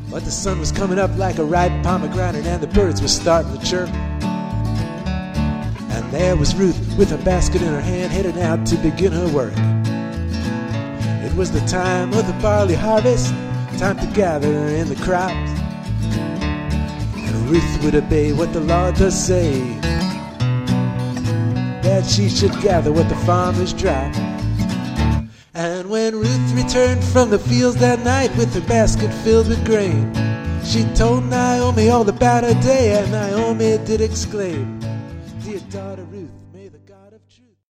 But the sun was coming up like a ripe pomegranate, and the birds were starting to chirp. And there was Ruth with her basket in her hand, heading out to begin her work. It was the time of the barley harvest, time to gather in the crops. And Ruth would obey what the law does say, that she should gather what the farmers drop. And when Ruth returned from the fields that night with her basket filled with grain, she told Naomi all about her day, and Naomi did exclaim, "Dear daughter Ruth,